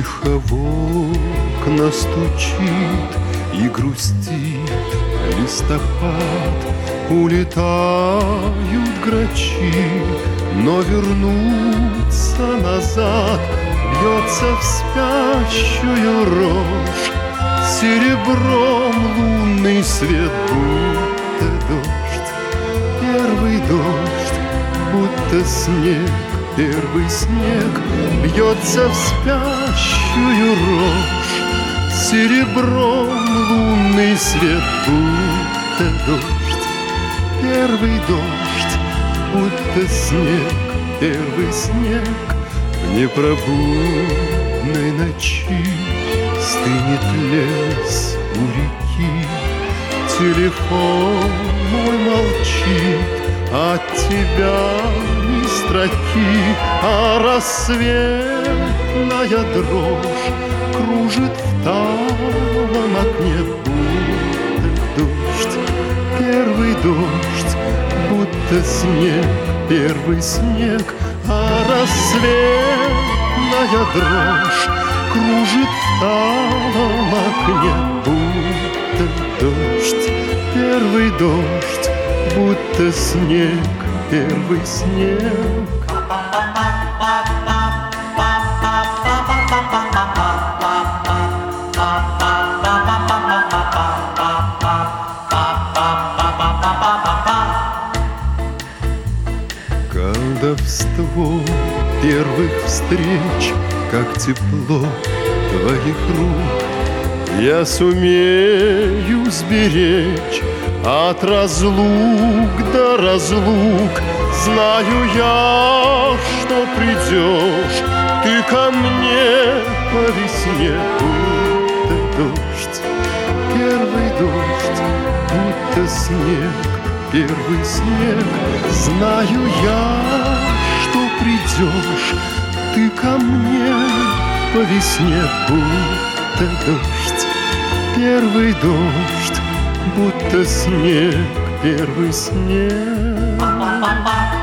Тихо в окна стучит и грустит листопад. Улетают грачи, но вернуться назад. Бьется в спящую рожь серебром лунный свет, будто дождь, первый дождь, будто снег, первый снег. Бьется в спящую рожь серебром лунный свет, будто дождь, первый дождь, будто снег, первый снег. В непробудной ночи стынет лес у реки. Телефон мой молчит, от тебя ни строки, а рассветная дрожь кружит в талом окне, будто дождь, первый дождь, будто снег, первый снег. А рассветная дрожь кружит в талом окне, будто дождь, первый дождь, будто снег, первый снег. Колдовство первых встреч, как тепло твоих рук, я сумею сберечь от разлук до разлук. Знаю я, что придешь ты ко мне по весне, будто дождь, первый дождь, будто снег, первый снег. Знаю я, что придешь ты ко мне по весне, будто дождь, первый дождь, будто снег, первый снег.